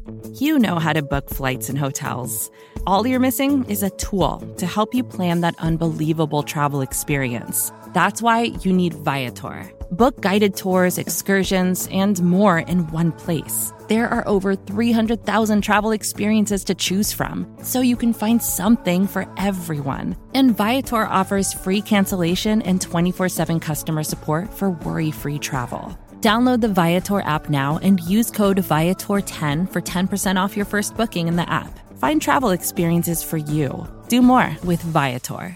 You know how to book flights and hotels. All you're missing is a tool to help you plan that unbelievable travel experience. That's why you need Viator. Book guided tours, excursions, and more in one place. There are over 300,000 travel experiences to choose from, so you can find something for everyone. And Viator offers free cancellation and 24/7 customer support for worry-free travel. Download the Viator app now and use code Viator10 for 10% off your first booking in the app. Find travel experiences for you. Do more with Viator.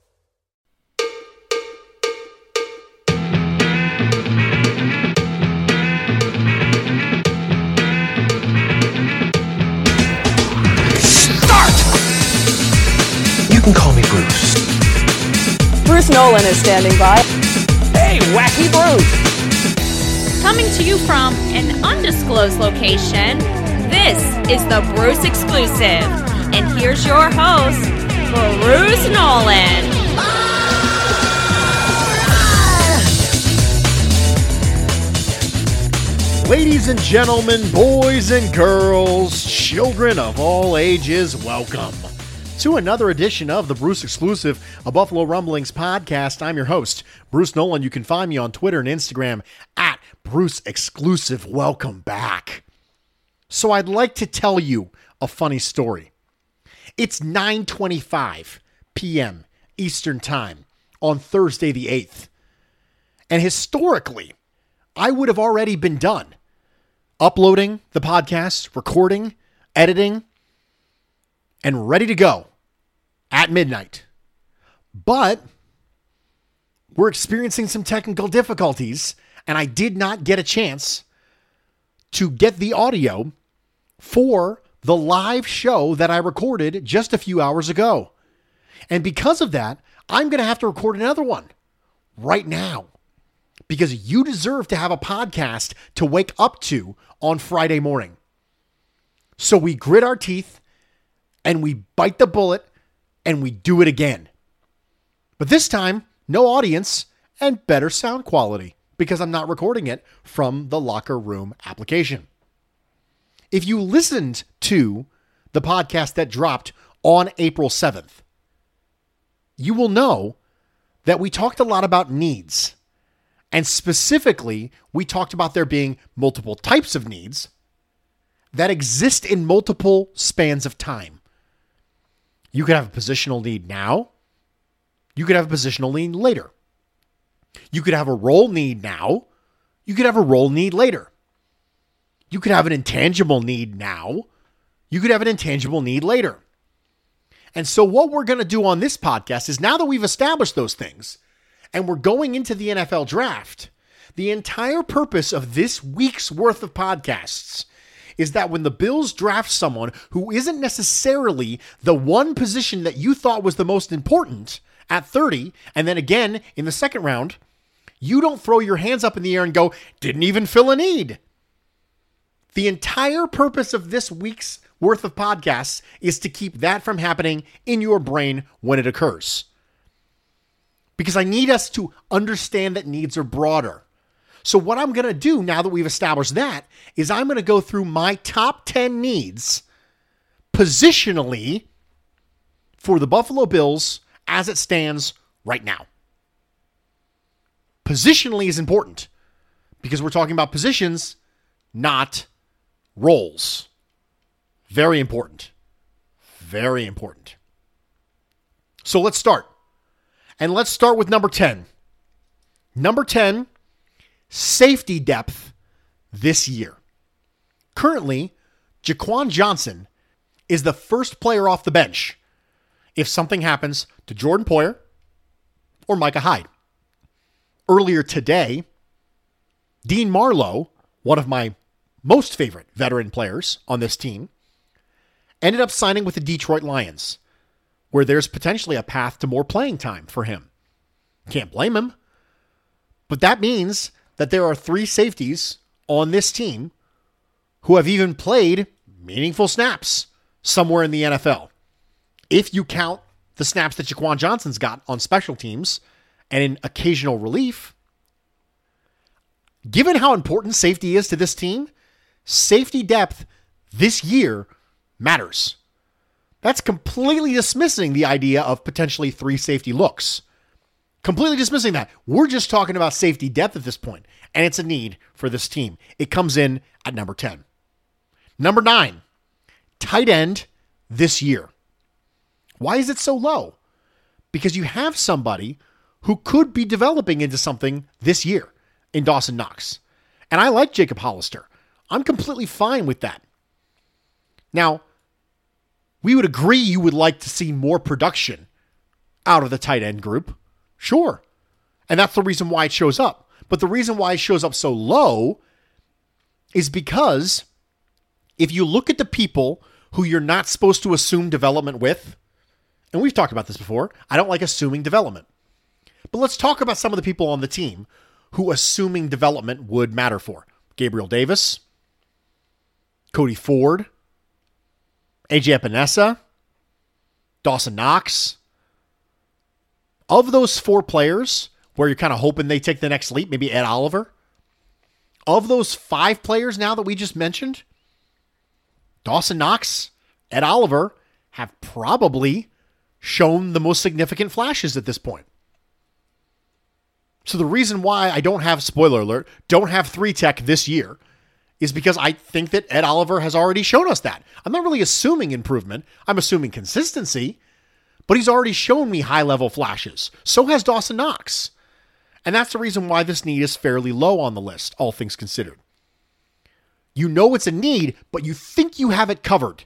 You can call me Bruce. Bruce Nolan is standing by. Hey, Wacky Bruce! Coming to you from an undisclosed location, this is the Bruce Exclusive. And here's your host, Bruce Nolan. Ladies and gentlemen, boys and girls, children of all ages, welcome to another edition of the Bruce Exclusive, a Buffalo Rumblings podcast. I'm your host, Bruce Nolan. You can find me on Twitter and Instagram at Bruce Exclusive. Welcome back. So I'd like to tell you a funny story. It's 9:25 p.m. Eastern Time on Thursday the 8th. And historically, I would have already been done uploading the podcast, recording, editing, and ready to go at midnight. But we're experiencing some technical difficulties, and I did not get a chance to get the audio for the live show that I recorded just a few hours ago. And because of that, I'm going to have to record another one right now, because you deserve to have a podcast to wake up to on Friday morning. So we grit our teeth and we bite the bullet and we do it again. But this time, no audience and better sound quality, because I'm not recording it from the Locker Room application. If you listened to the podcast that dropped on April 7th, you will know that we talked a lot about needs. And specifically, we talked about there being multiple types of needs that exist in multiple spans of time. You could have a positional need now. You could have a positional need later. You could have a role need now. You could have a role need later. You could have an intangible need now. You could have an intangible need later. And so what we're going to do on this podcast is, now that we've established those things and we're going into the NFL draft, the entire purpose of this week's worth of podcasts is that when the Bills draft someone who isn't necessarily the one position that you thought was the most important at 30, and then again in the second round, you don't throw your hands up in the air and go, didn't even fill a need. The entire purpose of this week's worth of podcasts is to keep that from happening in your brain when it occurs. Because I need us to understand that needs are broader. So what I'm going to do now that we've established that is I'm going to go through my top 10 needs positionally for the Buffalo Bills as it stands right now. Positionally is important because we're talking about positions, not roles. Very important. Very important. So let's start. And let's start with number 10. Number 10, safety depth this year. Currently, Jaquan Johnson is the first player off the bench if something happens to Jordan Poyer or Micah Hyde. Earlier today, Dean Marlowe, one of my most favorite veteran players on this team, ended up signing with the Detroit Lions, where there's potentially a path to more playing time for him. Can't blame him. But that means that there are 3 safeties on this team who have even played meaningful snaps somewhere in the NFL. If you count the snaps that Jaquan Johnson's got on special teams and in occasional relief, given how important safety is to this team, safety depth this year matters. That's completely dismissing the idea of potentially 3 safety looks. Completely dismissing that. We're just talking about safety depth at this point, and it's a need for this team. It comes in at number 10. Number 9, tight end this year. Why is it so low? Because you have somebody who could be developing into something this year in Dawson Knox. And I like Jacob Hollister. I'm completely fine with that. Now, we would agree you would like to see more production out of the tight end group. Sure. And that's the reason why it shows up. But the reason why it shows up so low is because if you look at the people who you're not supposed to assume development with, and we've talked about this before, I don't like assuming development. But let's talk about some of the people on the team who assuming development would matter for. Gabriel Davis, Cody Ford, AJ Epinesa, Dawson Knox. Of those 4 players where you're kind of hoping they take the next leap, maybe Ed Oliver. Of those 5 players now that we just mentioned, Dawson Knox, Ed Oliver have probably shown the most significant flashes at this point. So the reason why I don't have, spoiler alert, don't have 3-tech this year is because I think that Ed Oliver has already shown us that. I'm not really assuming improvement. I'm assuming consistency, but he's already shown me high-level flashes. So has Dawson Knox. And that's the reason why this need is fairly low on the list, all things considered. You know it's a need, but you think you have it covered.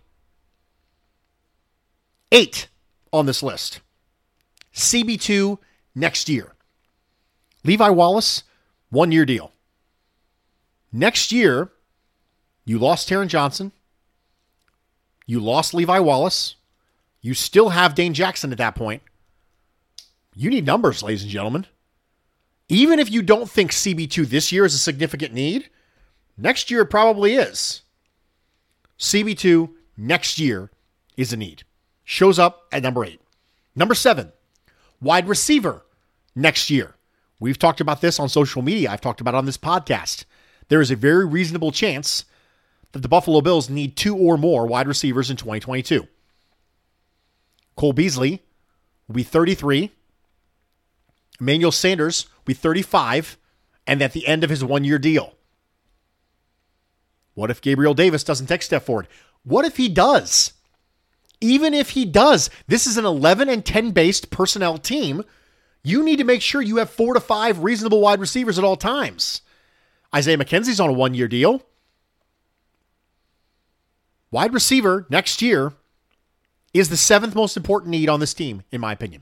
8 on this list. CB2 next year. Levi Wallace, 1-year deal. Next year, you lost Taron Johnson. You lost Levi Wallace. You still have Dane Jackson at that point. You need numbers, ladies and gentlemen. Even if you don't think CB2 this year is a significant need, next year it probably is. CB2 next year is a need. Shows up at number 8. Number 7, wide receiver next year. We've talked about this on social media. I've talked about it on this podcast. There is a very reasonable chance that the Buffalo Bills need 2 or more wide receivers in 2022. Cole Beasley will be 33. Emmanuel Sanders will be 35. And at the end of his 1-year deal. What if Gabriel Davis doesn't take a step forward? What if he does? Even if he does, this is an 11 and 10 based personnel team. You need to make sure you have 4 to 5 reasonable wide receivers at all times. Isaiah McKenzie's on a 1-year deal. Wide receiver next year is the 7th most important need on this team, in my opinion.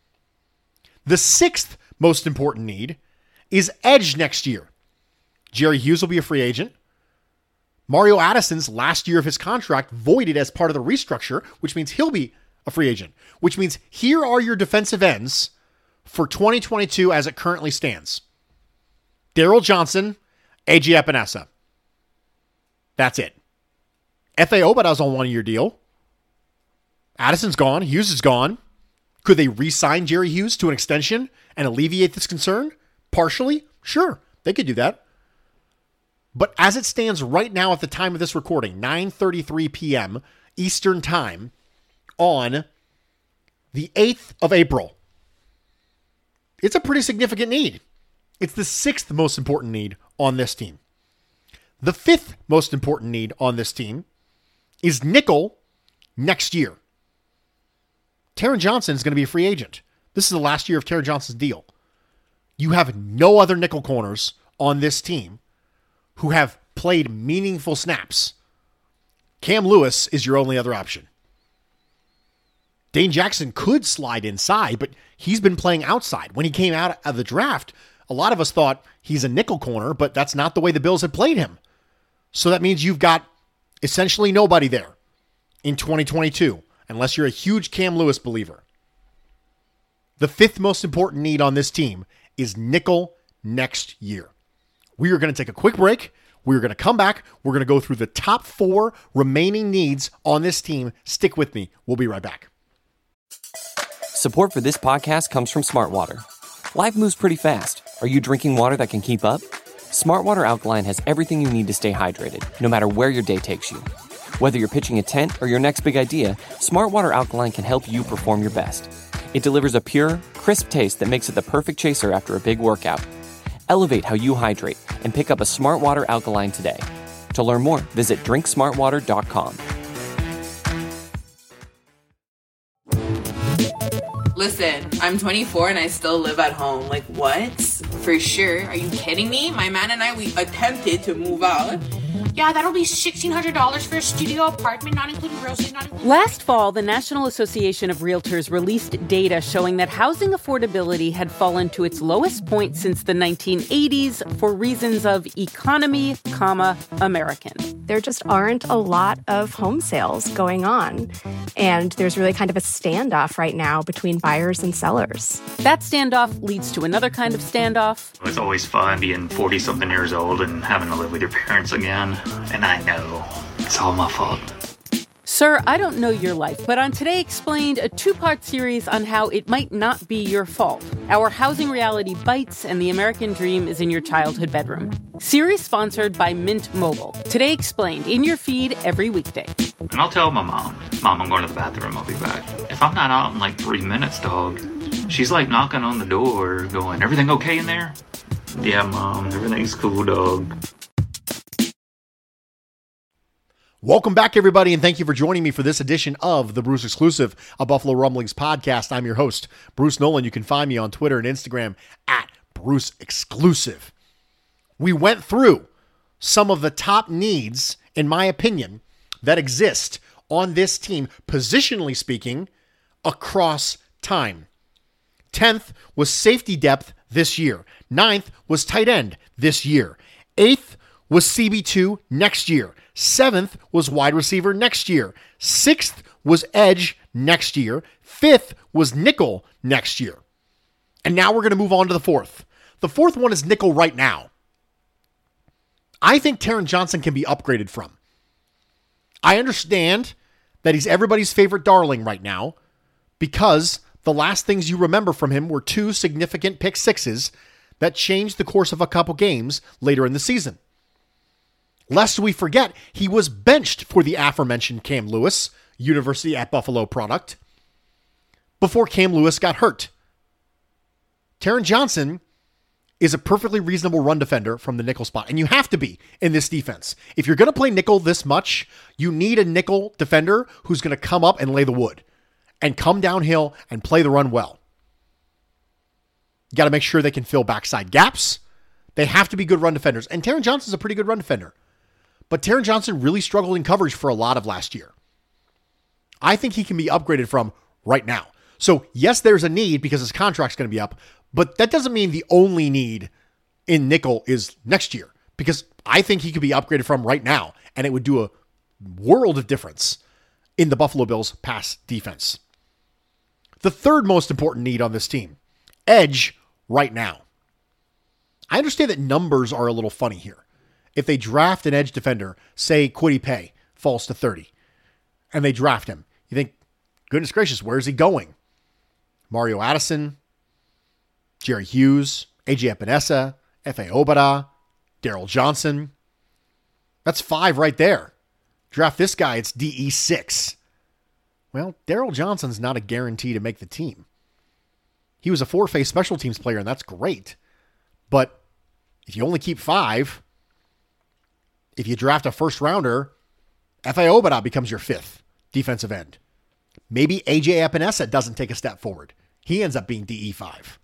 The 6th most important need is edge next year. Jerry Hughes will be a free agent. Mario Addison's last year of his contract voided as part of the restructure, which means he'll be a free agent, which means here are your defensive ends for 2022 as it currently stands. Daryl Johnson, AJ Epinesa. That's it. F.A. Obadah's on 1-year deal. Addison's gone. Hughes is gone. Could they re-sign Jerry Hughes to an extension and alleviate this concern? Partially? Sure, they could do that. But as it stands right now at the time of this recording, 9:33 p.m. Eastern Time on the 8th of April, it's a pretty significant need. It's the 6th most important need on this team. The 5th most important need on this team is nickel next year. Taron Johnson is going to be a free agent. This is the last year of Taron Johnson's deal. You have no other nickel corners on this team who have played meaningful snaps. Cam Lewis is your only other option. Dane Jackson could slide inside, but he's been playing outside. When he came out of the draft, a lot of us thought he's a nickel corner, but that's not the way the Bills had played him. So that means you've got essentially nobody there in 2022, unless you're a huge Cam Lewis believer. The 5th most important need on this team is nickel next year. We are going to take a quick break. We're going to come back. We're going to go through the top 4 remaining needs on this team. Stick with me. We'll be right back. Support for this podcast comes from Smartwater. Life moves pretty fast. Are you drinking water that can keep up? Smartwater Alkaline has everything you need to stay hydrated, no matter where your day takes you. Whether you're pitching a tent or your next big idea, Smartwater Alkaline can help you perform your best. It delivers a pure, crisp taste that makes it the perfect chaser after a big workout. Elevate how you hydrate and pick up a Smartwater Alkaline today. To learn more, visit drinksmartwater.com. Listen, I'm 24 and I still live at home. Like, what? For sure. Are you kidding me? My man and I, we attempted to move out. Yeah, that'll be $1,600 for a studio apartment, not including groceries, not including... Last fall, the National Association of Realtors released data showing that housing affordability had fallen to its lowest point since the 1980s for reasons of economy, American. There just aren't a lot of home sales going on. And there's really kind of a standoff right now between buyers and sellers. That standoff leads to another kind of standoff. It's always fun being 40-something years old and having to live with your parents again. And I know it's all my fault. Sir, I don't know your life, but on Today Explained, a two-part series on how it might not be your fault. Our housing reality bites and the American dream is in your childhood bedroom. Series sponsored by Mint Mobile. Today Explained, in your feed every weekday. And I'll tell my mom, I'm going to the bathroom, I'll be back. If I'm not out in like 3 minutes, dog, she's like knocking on the door going, everything okay in there? Yeah, Mom, everything's cool, dog. Welcome back, everybody, and thank you for joining me for this edition of the Bruce Exclusive, a Buffalo Rumblings podcast. I'm your host, Bruce Nolan. You can find me on Twitter and Instagram at Bruce Exclusive. We went through some of the top needs, in my opinion, that exist on this team, positionally speaking, across time. 10th was safety depth this year. 9th was tight end this year. 8th was CB2 next year. 7th was wide receiver next year. 6th was edge next year. 5th was nickel next year. And now we're going to move on to the 4th. The 4th one is nickel right now. I think Taron Johnson can be upgraded from. I understand that he's everybody's favorite darling right now because the last things you remember from him were 2 significant pick sixes that changed the course of a couple games later in the season. Lest we forget, he was benched for the aforementioned Cam Lewis, University at Buffalo product, before Cam Lewis got hurt. Taron Johnson is a perfectly reasonable run defender from the nickel spot, and you have to be in this defense. If you're going to play nickel this much, you need a nickel defender who's going to come up and lay the wood and come downhill and play the run well. You got to make sure they can fill backside gaps. They have to be good run defenders, and Taron Johnson's a pretty good run defender. But Taron Johnson really struggled in coverage for a lot of last year. I think he can be upgraded from right now. So yes, there's a need because his contract's going to be up, but that doesn't mean the only need in nickel is next year, because I think he could be upgraded from right now, and it would do a world of difference in the Buffalo Bills' pass defense. The third most important need on this team, edge right now. I understand that numbers are a little funny here. If they draft an edge defender, say Kwity Paye falls to 30, and they draft him, you think, goodness gracious, where's he going? Mario Addison, Jerry Hughes, AJ Epinesa, Efe Obada, Daryl Johnson. That's 5 right there. Draft this guy, it's DE6. Well, Daryl Johnson's not a guarantee to make the team. He was a 4-phase special teams player, and that's great. But if you only keep 5, if you draft a first rounder, Efe Obada becomes your 5th defensive end. Maybe AJ Epinesa doesn't take a step forward. He ends up being DE5.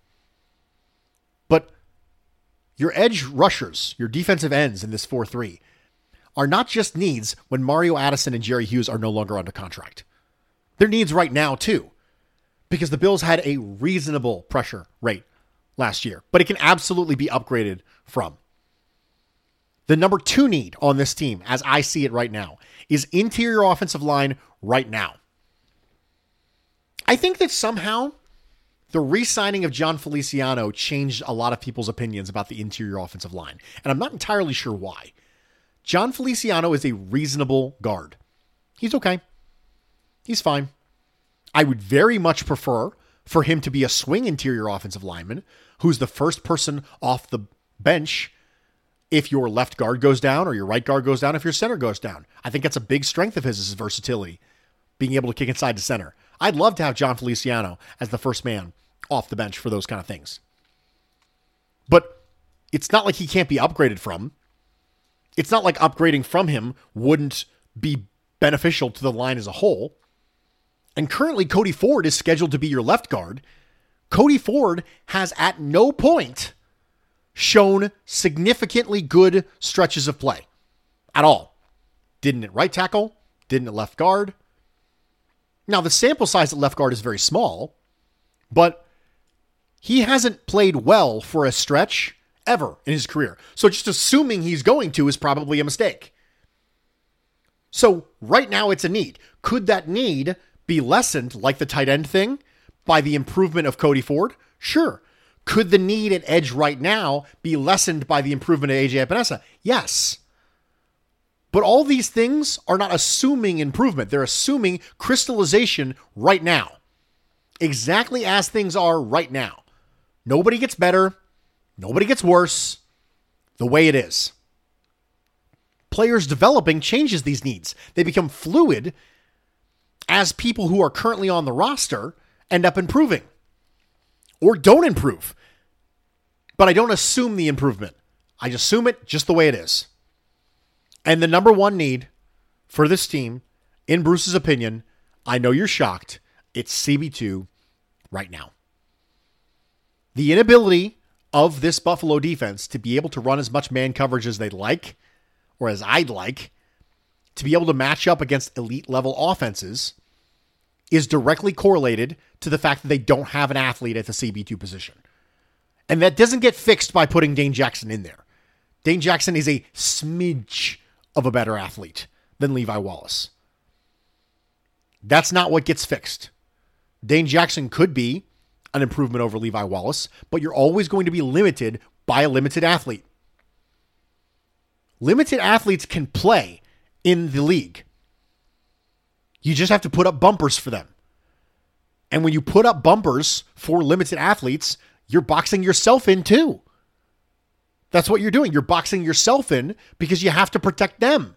But your edge rushers, your defensive ends in this 4-3, are not just needs when Mario Addison and Jerry Hughes are no longer under contract. They're needs right now too, because the Bills had a reasonable pressure rate last year, but it can absolutely be upgraded from. The number 2 need on this team, as I see it right now, is interior offensive line right now. I think that somehow the re-signing of John Feliciano changed a lot of people's opinions about the interior offensive line, and I'm not entirely sure why. John Feliciano is a reasonable guard. He's okay. He's fine. I would very much prefer for him to be a swing interior offensive lineman who's the first person off the bench if your left guard goes down or your right guard goes down, if your center goes down. I think that's a big strength of his versatility, being able to kick inside to center. I'd love to have John Feliciano as the first man off the bench for those kind of things. But it's not like he can't be upgraded from. It's not like upgrading from him wouldn't be beneficial to the line as a whole. And currently, Cody Ford is scheduled to be your left guard. Cody Ford has at no point shown significantly good stretches of play at all. Didn't at right tackle, didn't at left guard. Now, the sample size at left guard is very small, but he hasn't played well for a stretch ever in his career. So just assuming he's going to is probably a mistake. So right now it's a need. Could that need be lessened, like the tight end thing, by the improvement of Cody Ford? Sure. Could the need at edge right now be lessened by the improvement of AJ Epinesa? Yes. But all these things are not assuming improvement. They're assuming crystallization right now. Exactly as things are right now. Nobody gets better. Nobody gets worse. The way it is. Players developing changes these needs. They become fluid as people who are currently on the roster end up improving. Or don't improve. But I don't assume the improvement. I just assume it just the way it is. And the number one need for this team, in Bruce's opinion, I know you're shocked, it's CB2 right now. The inability of this Buffalo defense to be able to run as much man coverage as they'd like, or as I'd like, to be able to match up against elite level offenses, is directly correlated to the fact that they don't have an athlete at the CB2 position. And that doesn't get fixed by putting Dane Jackson in there. Dane Jackson is a smidge of a better athlete than Levi Wallace. That's not what gets fixed. Dane Jackson could be an improvement over Levi Wallace, but you're always going to be limited by a limited athlete. Limited athletes can play in the league. You just have to put up bumpers for them. And when you put up bumpers for limited athletes, you're boxing yourself in too. That's what you're doing. You're boxing yourself in because you have to protect them.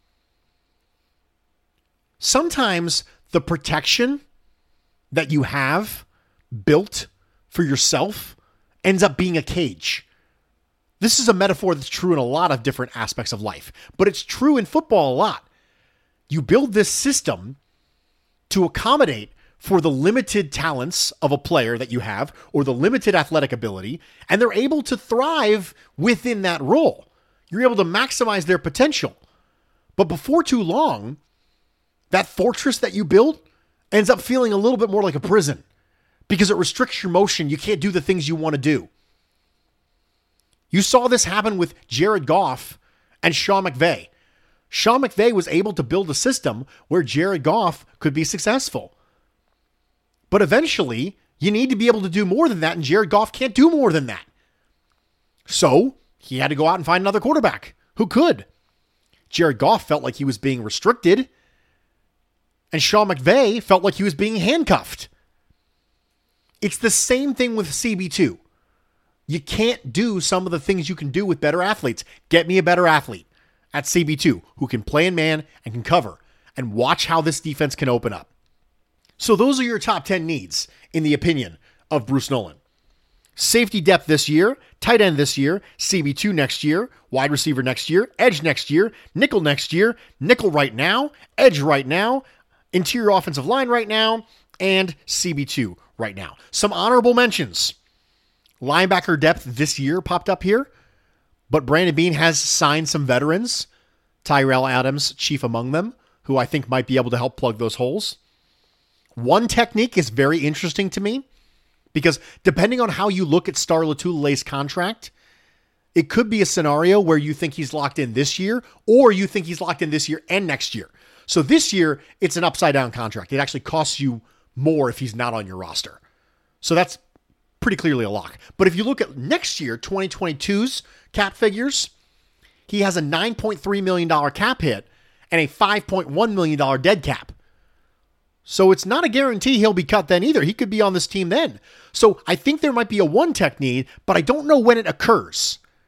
Sometimes the protection that you have built for yourself ends up being a cage. This is a metaphor that's true in a lot of different aspects of life, but it's true in football a lot. You build this system to accommodate for the limited talents of a player that you have, or the limited athletic ability, and they're able to thrive within that role. You're able to maximize their potential. But before too long, that fortress that you build ends up feeling a little bit more like a prison because it restricts your motion. You can't do the things you want to do. You saw this happen with Jared Goff and Sean McVay. Sean McVay was able to build a system where Jared Goff could be successful. But eventually, you need to be able to do more than that, and Jared Goff can't do more than that. So, he had to go out and find another quarterback who could. Jared Goff felt like he was being restricted, and Sean McVay felt like he was being handcuffed. It's the same thing with CB2. You can't do some of the things you can do with better athletes. Get me a better athlete at CB2 who can play in man and can cover, and watch how this defense can open up. So those are your top 10 needs, in the opinion of Bruce Nolan. Safety depth this year, tight end this year, CB2 next year, wide receiver next year, edge next year, nickel next year, nickel right now, edge right now, interior offensive line right now, and CB2 right now. Some honorable mentions. Linebacker depth this year popped up here, but Brandon Beane has signed some veterans, Tyrell Adams chief among them, who I think might be able to help plug those holes. One technique is very interesting to me because depending on how you look at Star Latulila's contract, it could be a scenario where you think he's locked in this year or you think he's locked in this year and next year. So this year, it's an upside down contract. It actually costs you more if he's not on your roster. So that's pretty clearly a lock. But if you look at next year, 2022's cap figures, he has a $9.3 million cap hit and a $5.1 million dead cap. So it's not a guarantee he'll be cut then either. He could be on this team then. So I think there might be a one-tech need, but I don't know when it occurs.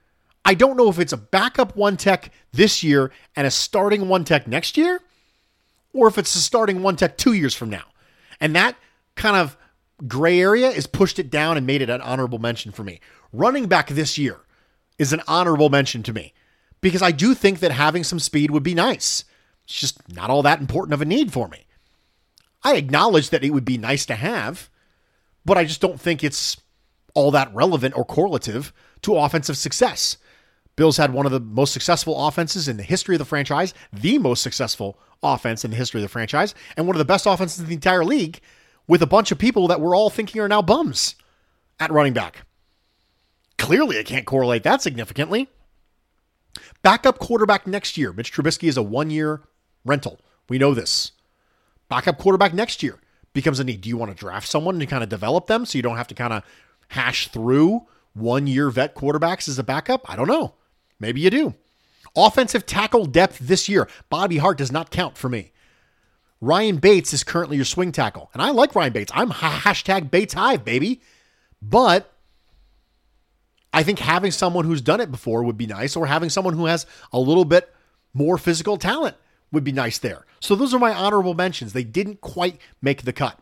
I don't know if it's a backup one tech this year and a starting one tech next year, or if it's a starting one tech 2 years from now. And that kind of gray area is pushed it down and made it an honorable mention for me. Running back this year is an honorable mention to me because I do think that having some speed would be nice. It's just not all that important of a need for me. I acknowledge that it would be nice to have, but I just don't think it's all that relevant or correlative to offensive success. Bills had one of the most successful offenses in the history of the franchise, the most successful offense in the history of the franchise, and one of the best offenses in the entire league with a bunch of people that we're all thinking are now bums at running back. Clearly, I can't correlate that significantly. Backup quarterback next year. Mitch Trubisky is a one-year rental. We know this. Backup quarterback next year becomes a need. Do you want to draft someone and kind of develop them so you don't have to kind of hash through one-year vet quarterbacks as a backup? I don't know. Maybe you do. Offensive tackle depth this year. Bobby Hart does not count for me. Ryan Bates is currently your swing tackle. And I like Ryan Bates. I'm hashtag Bates Hive, baby. But I think having someone who's done it before would be nice, or having someone who has a little bit more physical talent would be nice there. So those are my honorable mentions. They didn't quite make the cut.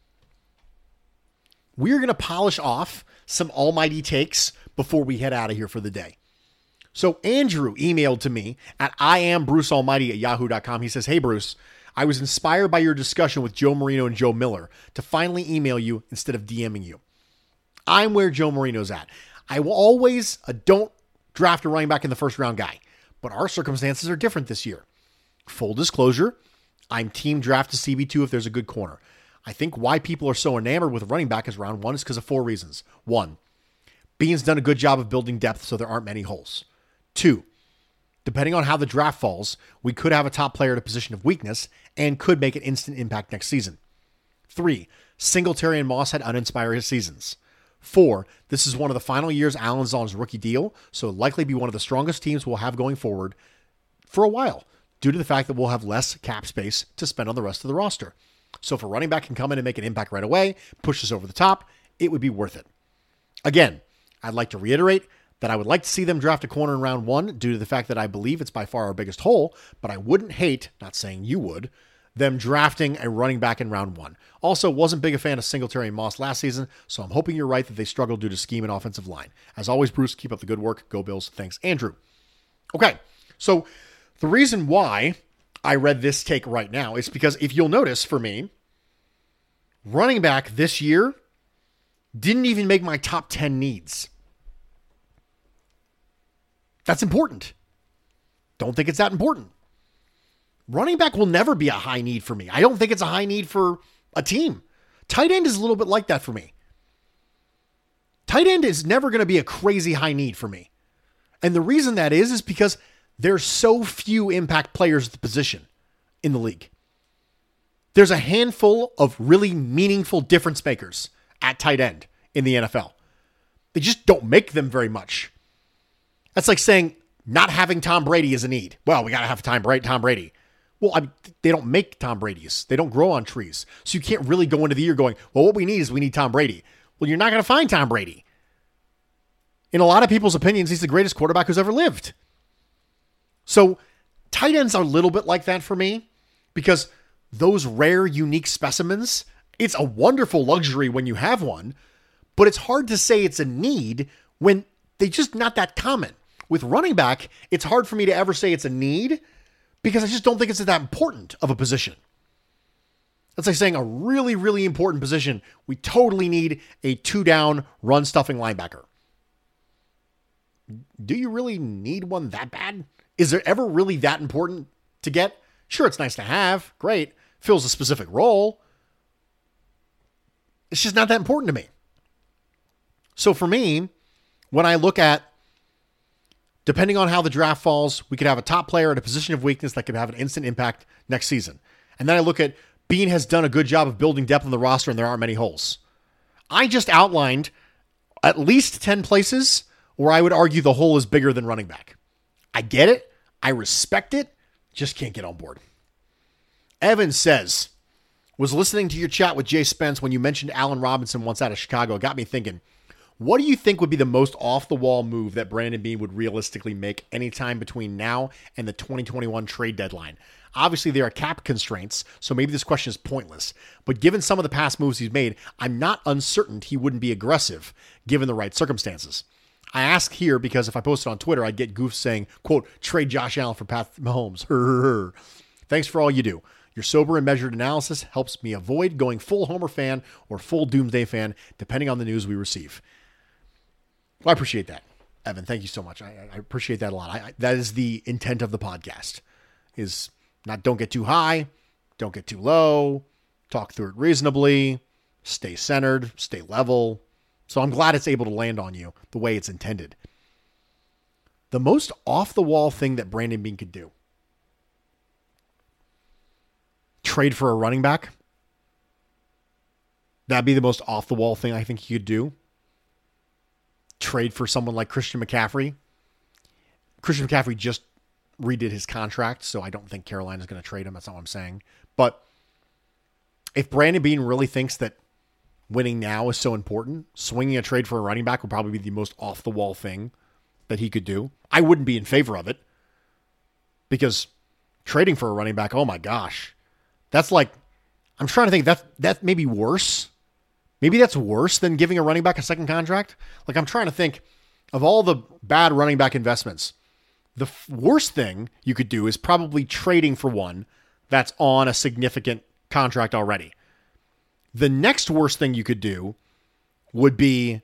We're going to polish off some almighty takes before we head out of here for the day. So Andrew emailed to me at iambrucealmighty@yahoo.com. He says, "Hey Bruce, I was inspired by your discussion with Joe Marino and Joe Miller to finally email you instead of DMing you. I'm where Joe Marino's at. I will always don't draft a running back in the first round guy, but our circumstances are different this year. Full disclosure, I'm team draft to CB2 if there's a good corner. I think why people are so enamored with running back as round one is because of 4 reasons. 1, Bean's done a good job of building depth so there aren't many holes. 2, depending on how the draft falls, we could have a top player at a position of weakness and could make an instant impact next season. 3, Singletary and Moss had uninspired seasons. 4, this is one of the final years Allen's on his rookie deal, so it'll likely be one of the strongest teams we'll have going forward for a while, due to the fact that we'll have less cap space to spend on the rest of the roster. So if a running back can come in and make an impact right away, push us over the top, it would be worth it. Again, I'd like to reiterate that I would like to see them draft a corner in round 1 due to the fact that I believe it's by far our biggest hole, but I wouldn't hate, not saying you would, them drafting a running back in round 1. Also, wasn't big a fan of Singletary and Moss last season, so I'm hoping you're right that they struggled due to scheme and offensive line. As always, Bruce, keep up the good work. Go Bills. Thanks, Andrew. Okay, so the reason why I read this take right now is because if you'll notice for me, running back this year didn't even make my top 10 needs. That's important. Don't think it's that important. Running back will never be a high need for me. I don't think it's a high need for a team. Tight end is a little bit like that for me. Tight end is never going to be a crazy high need for me. And the reason that is because there's so few impact players at the position in the league. There's a handful of really meaningful difference makers at tight end in the NFL. They just don't make them very much. That's like saying not having Tom Brady is a need. Well, we got to have Tom Brady. Well, they don't make Tom Brady's. They don't grow on trees. So you can't really go into the year going, well, what we need Tom Brady. Well, you're not going to find Tom Brady. In a lot of people's opinions, he's the greatest quarterback who's ever lived. So tight ends are a little bit like that for me because those rare, unique specimens, it's a wonderful luxury when you have one, but it's hard to say it's a need when they're just not that common. With running back, it's hard for me to ever say it's a need because I just don't think it's that important of a position. That's like saying a really, really important position. We totally need a 2-down run stuffing linebacker. Do you really need one that bad? Is there ever really that important to get? Sure, it's nice to have. Great. Fills a specific role. It's just not that important to me. So for me, when I look at, depending on how the draft falls, we could have a top player at a position of weakness that could have an instant impact next season. And then I look at, Bean has done a good job of building depth on the roster and there aren't many holes. I just outlined at least 10 places where I would argue the hole is bigger than running back. I get it. I respect it. Just can't get on board. Evan says, was listening to your chat with Jay Spence when you mentioned Allen Robinson once out of Chicago. It got me thinking, What do you think would be the most off-the-wall move that Brandon Beane would realistically make anytime between now and the 2021 trade deadline? Obviously, there are cap constraints, so maybe this question is pointless. But given some of the past moves he's made, I'm not uncertain he wouldn't be aggressive, given the right circumstances. I ask here because if I posted on Twitter, I'd get goofs saying, quote, trade Josh Allen for Pat Mahomes. Thanks for all you do. Your sober and measured analysis helps me avoid going full Homer fan or full Doomsday fan, depending on the news we receive. Well, I appreciate that, Evan. Thank you so much. I appreciate that a lot. That is the intent of the podcast, is not don't get too high, don't get too low, talk through it reasonably, stay centered, stay level. So I'm glad it's able to land on you the way it's intended. The most off-the-wall thing that Brandon Beane could do. Trade for a running back. That'd be the most off-the-wall thing I think he could do. Trade for someone like Christian McCaffrey. Christian McCaffrey just redid his contract, so I don't think Carolina's going to trade him. That's not what I'm saying. But if Brandon Beane really thinks that winning now is so important, swinging a trade for a running back would probably be the most off-the-wall thing that he could do. I wouldn't be in favor of it, because trading for a running back, oh my gosh. That's like, I'm trying to think, that may be worse. Maybe that's worse than giving a running back a second contract. Like, I'm trying to think of all the bad running back investments. The worst thing you could do is probably trading for one that's on a significant contract already. The next worst thing you could do would be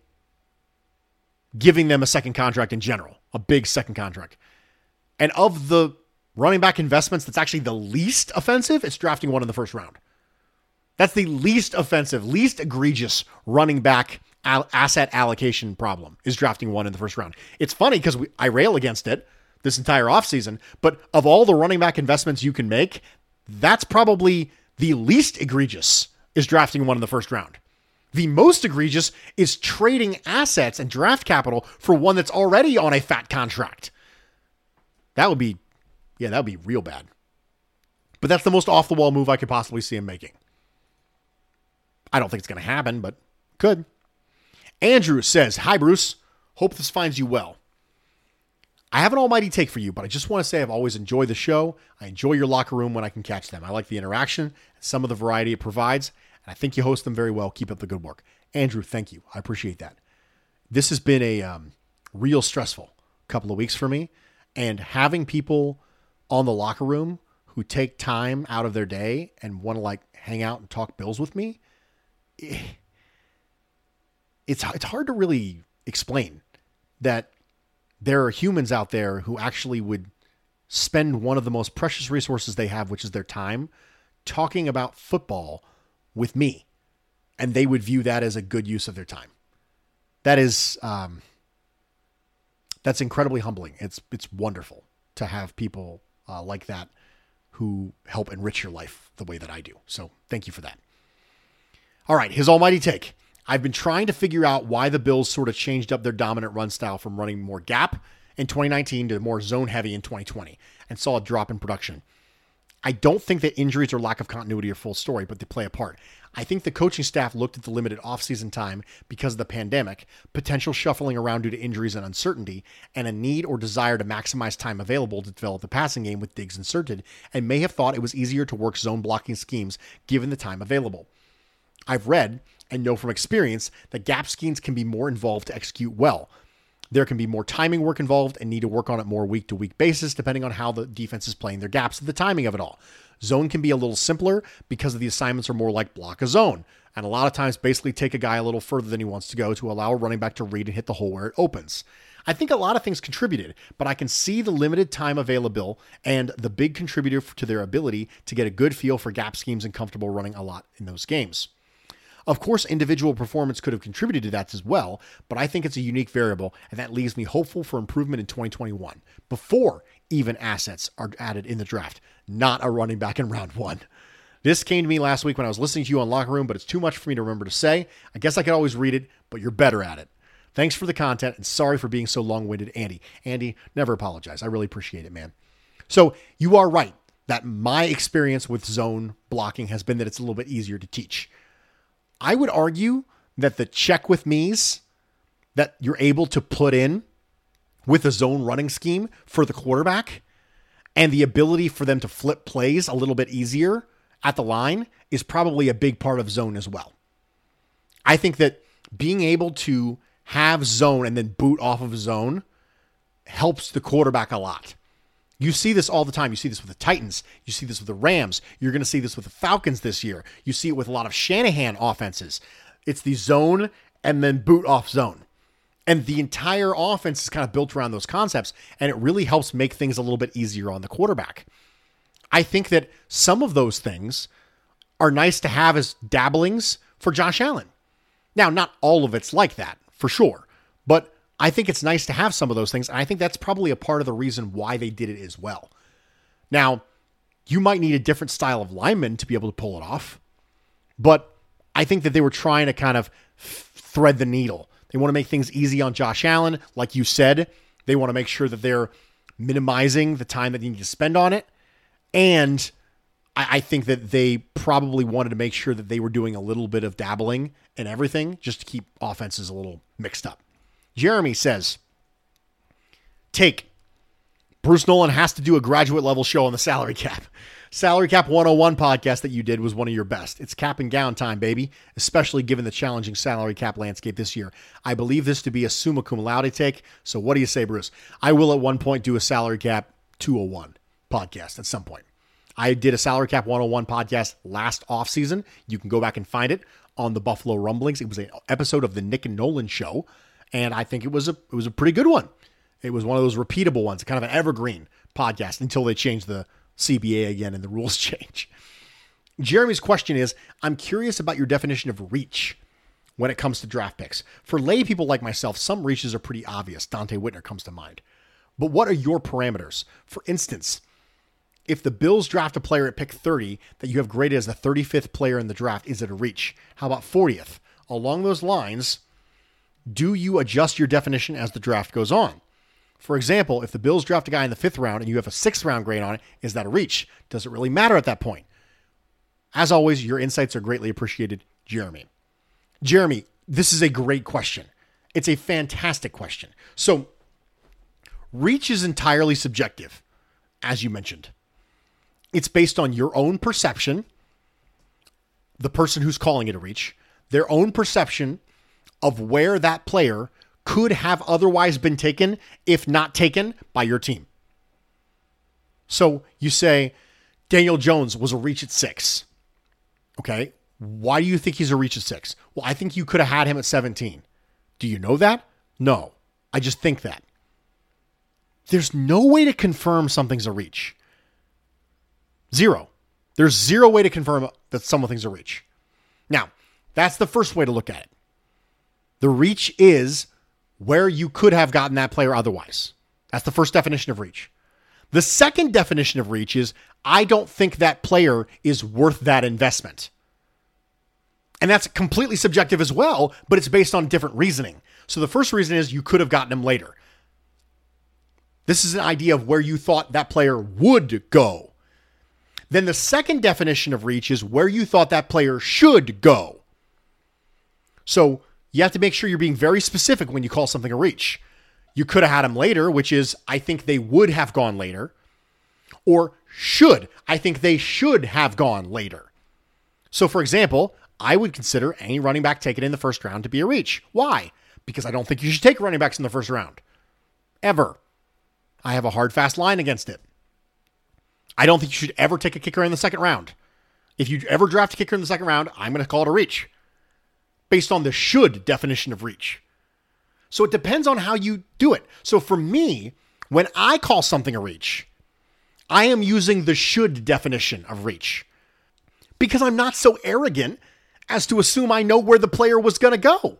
giving them a second contract in general, a big second contract. And of the running back investments, that's actually the least offensive, it's drafting one in the first round. That's the least offensive, least egregious running back asset allocation problem, is drafting one in the first round. It's funny because I rail against it this entire offseason, but of all the running back investments you can make, that's probably the least egregious, is drafting one in the first round. The most egregious is trading assets and draft capital for one that's already on a fat contract. That would be real bad. But that's the most off-the-wall move I could possibly see him making. I don't think it's going to happen, but could. Andrew says, hi, Bruce. Hope this finds you well. I have an almighty take for you, but I just want to say I've always enjoyed the show. I enjoy your locker room when I can catch them. I like the interaction and some of the variety it provides, and I think you host them very well. Keep up the good work. Andrew, thank you. I appreciate that. This has been a real stressful couple of weeks for me, and having people on the locker room who take time out of their day and want to hang out and talk Bills with me, it's hard to really explain that there are humans out there who actually would spend one of the most precious resources they have, which is their time, talking about football with me, and they would view that as a good use of their time. That is, that's incredibly humbling. It's wonderful to have people like that who help enrich your life the way that I do. So thank you for that. All right, his almighty take. I've been trying to figure out why the Bills sort of changed up their dominant run style from running more gap in 2019 to more zone heavy in 2020 and saw a drop in production. I don't think that injuries or lack of continuity are full story, but they play a part. I think the coaching staff looked at the limited offseason time because of the pandemic, potential shuffling around due to injuries and uncertainty, and a need or desire to maximize time available to develop the passing game with Diggs inserted, and may have thought it was easier to work zone blocking schemes given the time available. I've read and know from experience that gap schemes can be more involved to execute well. There can be more timing work involved and need to work on it more week-to-week basis depending on how the defense is playing their gaps and the timing of it all. Zone can be a little simpler because the assignments are more like block a zone, and a lot of times basically take a guy a little further than he wants to go to allow a running back to read and hit the hole where it opens. I think a lot of things contributed, but I can see the limited time available and the big contributor to their ability to get a good feel for gap schemes and comfortable running a lot in those games. Of course, individual performance could have contributed to that as well, but I think it's a unique variable, and that leaves me hopeful for improvement in 2021, before even assets are added in the draft, not a running back in round one. This came to me last week when I was listening to you on Locker Room, but it's too much for me to remember to say. I guess I could always read it, but you're better at it. Thanks for the content, and sorry for being so long-winded, Andy. Andy, never apologize. I really appreciate it, man. So you are right that my experience with zone blocking has been that it's a little bit easier to teach. I would argue that the check with me's that you're able to put in with a zone running scheme for the quarterback and the ability for them to flip plays a little bit easier at the line is probably a big part of zone as well. I think that being able to have zone and then boot off of zone helps the quarterback a lot. You see this all the time. You see this with the Titans. You see this with the Rams. You're going to see this with the Falcons this year. You see it with a lot of Shanahan offenses. It's the zone and then boot off zone. And the entire offense is kind of built around those concepts, and it really helps make things a little bit easier on the quarterback. I think that some of those things are nice to have as dabblings for Josh Allen. Now, not all of it's like that, for sure, but I think it's nice to have some of those things, and I think that's probably a part of the reason why they did it as well. Now, you might need a different style of lineman to be able to pull it off, but I think that they were trying to kind of thread the needle. They want to make things easy on Josh Allen. Like you said, they want to make sure that they're minimizing the time that you need to spend on it. And I think that they probably wanted to make sure that they were doing a little bit of dabbling in everything just to keep offenses a little mixed up. Jeremy says, take Bruce Nolan has to do a graduate level show on the salary cap. Salary Cap 101 podcast that you did was one of your best. It's cap and gown time, baby, especially given the challenging salary cap landscape this year. I believe this to be a summa cum laude take. So what do you say, Bruce? I will at one point do a Salary Cap 201 podcast at some point. I did a Salary Cap 101 podcast last offseason. You can go back and find it on the Buffalo Rumblings. It was an episode of the Nick and Nolan show, and I think it was a pretty good one. It was one of those repeatable ones, kind of an evergreen podcast until they changed the CBA again and the rules change. Jeremy's question is, I'm curious about your definition of reach when it comes to draft picks. For lay people like myself, some reaches are pretty obvious. Dante Whitner comes to mind. But what are your parameters? For instance, if the Bills draft a player at pick 30 that you have graded as the 35th player in the draft, is it a reach? How about 40th? Along those lines, do you adjust your definition as the draft goes on? For example, if the Bills draft a guy in the 5th round and you have a 6th round grade on it, is that a reach? Does it really matter at that point? As always, your insights are greatly appreciated, Jeremy. Jeremy, this is a great question. It's a fantastic question. So, reach is entirely subjective, as you mentioned. It's based on your own perception, the person who's calling it a reach, their own perception of where that player could have otherwise been taken if not taken by your team. So you say Daniel Jones was a reach at 6. Okay. Why do you think he's a reach at 6? Well, I think you could have had him at 17. Do you know that? No. I just think that. There's no way to confirm something's a reach. Zero. There's zero way to confirm that something's a reach. Now, that's the first way to look at it. The reach is where you could have gotten that player otherwise. That's the first definition of reach. The second definition of reach is, I don't think that player is worth that investment. And that's completely subjective as well, but it's based on different reasoning. So the first reason is you could have gotten him later. This is an idea of where you thought that player would go. Then the second definition of reach is where you thought that player should go. So you have to make sure you're being very specific when you call something a reach. You could have had him later, which is, I think they would have gone later. Or should. I think they should have gone later. So for example, I would consider any running back taken in the first round to be a reach. Why? Because I don't think you should take running backs in the first round. Ever. I have a hard, fast line against it. I don't think you should ever take a kicker in the second round. If you ever draft a kicker in the second round, I'm going to call it a reach. Based on the should definition of reach. So it depends on how you do it. So for me, when I call something a reach, I am using the should definition of reach. Because I'm not so arrogant as to assume I know where the player was going to go.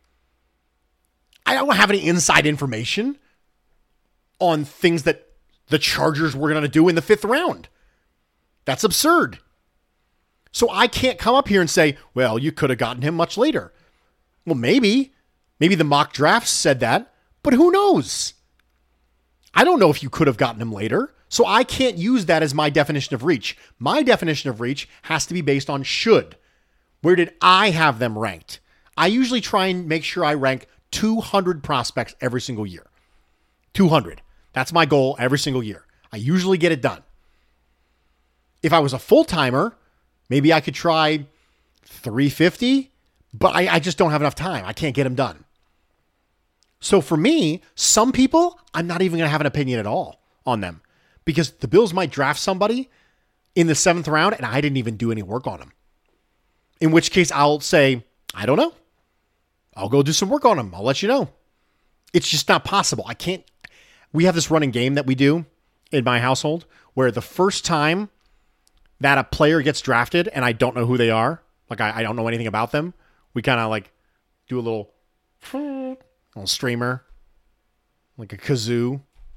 I don't have any inside information on things that the Chargers were going to do in the 5th round. That's absurd. So I can't come up here and say, well, you could have gotten him much later. Well, maybe the mock drafts said that, but who knows? I don't know if you could have gotten him later, so I can't use that as my definition of reach. My definition of reach has to be based on should. Where did I have them ranked? I usually try and make sure I rank 200 prospects every single year. 200. That's my goal every single year. I usually get it done. If I was a full-timer, maybe I could try 350, but I just don't have enough time. I can't get them done. So for me, some people, I'm not even going to have an opinion at all on them because the Bills might draft somebody in the 7th round and I didn't even do any work on them. In which case I'll say, I don't know. I'll go do some work on them. I'll let you know. It's just not possible. I can't. We have this running game that we do in my household where the first time that a player gets drafted and I don't know who they are, like I don't know anything about them, we kind of like do a little streamer, like a kazoo.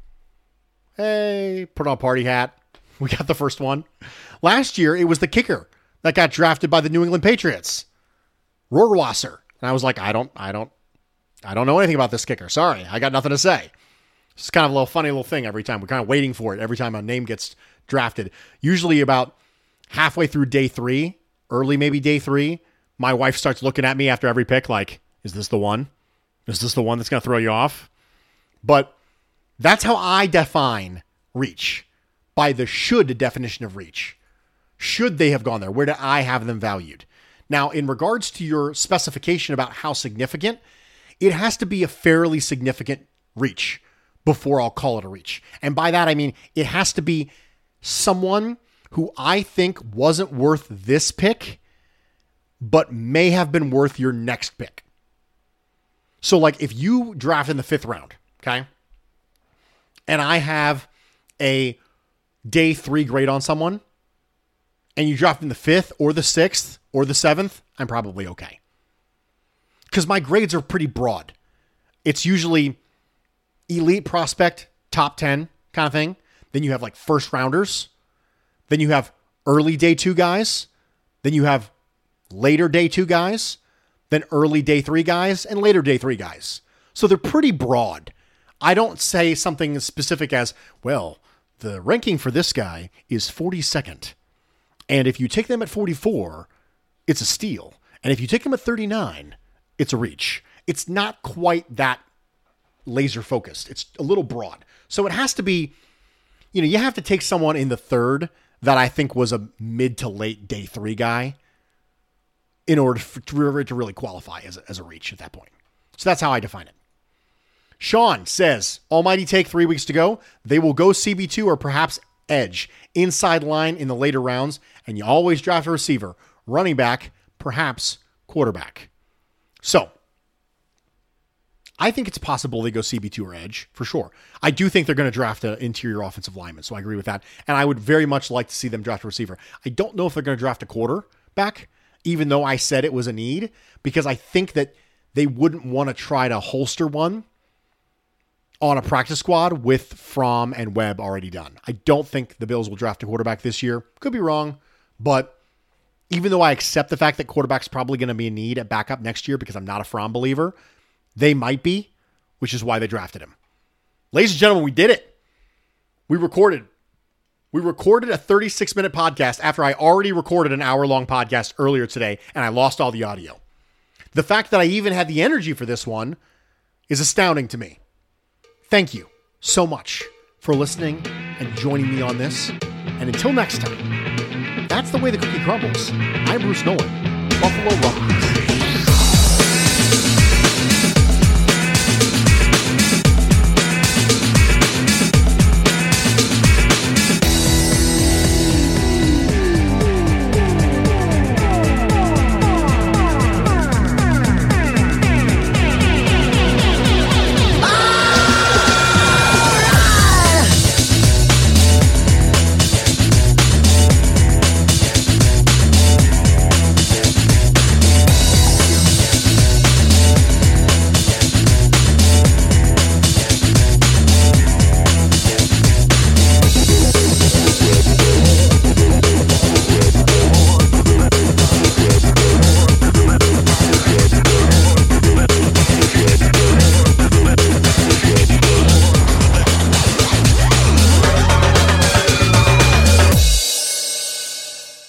Hey, put on a party hat. We got the first one. Last year, it was the kicker that got drafted by the New England Patriots, Rohrwasser. And I was like, I don't know anything about this kicker. Sorry, I got nothing to say. It's kind of a little funny little thing every time. We're kind of waiting for it every time a name gets drafted. Usually about halfway through day 3, early maybe day 3, my wife starts looking at me after every pick like, is this the one? Is this the one that's going to throw you off? But that's how I define reach, by the should definition of reach. Should they have gone there? Where do I have them valued? Now, in regards to your specification about how significant, it has to be a fairly significant reach before I'll call it a reach. And by that, I mean, it has to be someone who I think wasn't worth this pick, but may have been worth your next pick. So like if you draft in the 5th round, okay, and I have a day 3 grade on someone, and you draft in the 5th or the 6th or the 7th, I'm probably okay. Because my grades are pretty broad. It's usually elite prospect, top 10 kind of thing. Then you have like first rounders. Then you have early day 2 guys. Then you have later day 2 guys. Then early day 3 guys and later day 3 guys. So they're pretty broad. I don't say something as specific as, well, the ranking for this guy is 42nd. And if you take them at 44, it's a steal. And if you take them at 39, it's a reach. It's not quite that laser focused. It's a little broad. So it has to be, you have to take someone in the 3rd that I think was a mid to late day 3 guy in order to really qualify as a reach at that point. So that's how I define it. Sean says, almighty take 3 weeks to go. They will go CB2 or perhaps edge, inside line in the later rounds, and you always draft a receiver, running back, perhaps quarterback. So I think it's possible they go CB2 or edge, for sure. I do think they're going to draft an interior offensive lineman, so I agree with that. And I would very much like to see them draft a receiver. I don't know if they're going to draft a quarterback, even though I said it was a need, because I think that they wouldn't want to try to holster one on a practice squad with Fromm and Webb already done. I don't think the Bills will draft a quarterback this year. Could be wrong, but even though I accept the fact that quarterback's probably going to be a need at backup next year because I'm not a Fromm believer, they might be, which is why they drafted him. Ladies and gentlemen, we did it. We recorded a 36-minute podcast after I already recorded an hour-long podcast earlier today, and I lost all the audio. The fact that I even had the energy for this one is astounding to me. Thank you so much for listening and joining me on this. And until next time, that's the way the cookie crumbles. I'm Bruce Nolan, Buffalo Rumblings.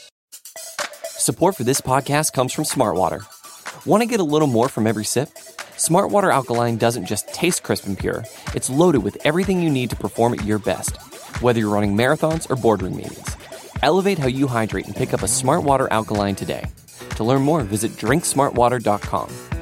Support for this podcast comes from Smartwater. Want to get a little more from every sip? Smart Water Alkaline doesn't just taste crisp and pure, it's loaded with everything you need to perform at your best, whether you're running marathons or boardroom meetings. Elevate how you hydrate and pick up a Smart Water Alkaline today. To learn more, visit drinksmartwater.com.